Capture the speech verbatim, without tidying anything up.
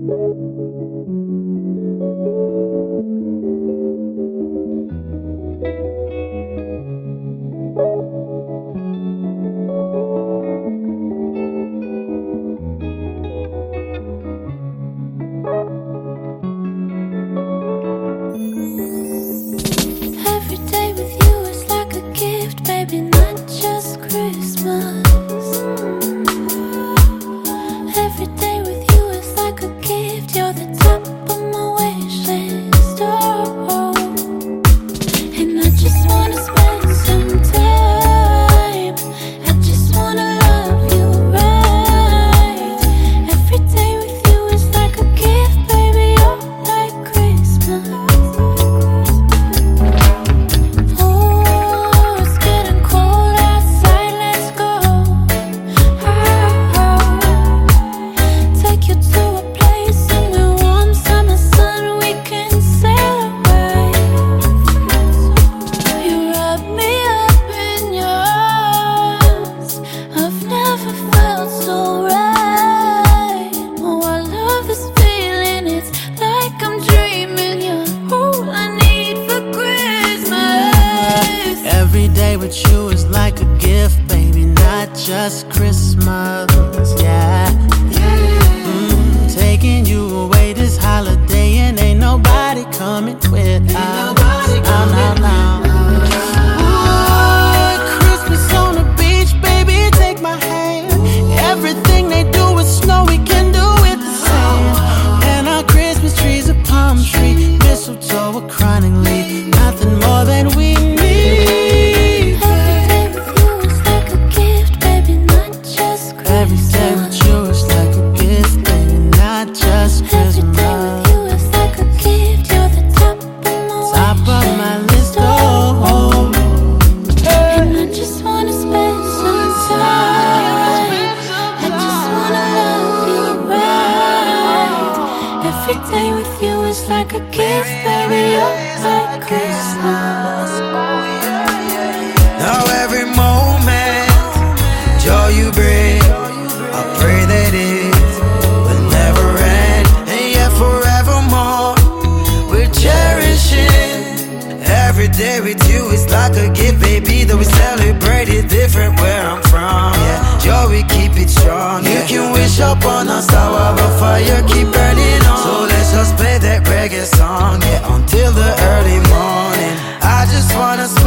just Christmas, yeah. Mm, taking you away this holiday and ain't nobody coming with us. Oh, no, no. Ooh, Christmas on the beach, baby, take my hand. Everything they do with snow, we can do with the sand. And our Christmas tree's a palm tree, mistletoe, a crying leaf. Nothing more than we need. Every day with you is like a gift, baby, you're like Christmas. Now every moment, joy you bring, I pray that it will never end. And yet forevermore, we're cherishing. Every day with you is like a gift, baby, though we celebrate it different where I'm from, yeah. Joy, we keep it strong, yeah. You can wish upon a star of a fire, keep burning on. So let's just play that reggae song, yeah, until the early morning. I just wanna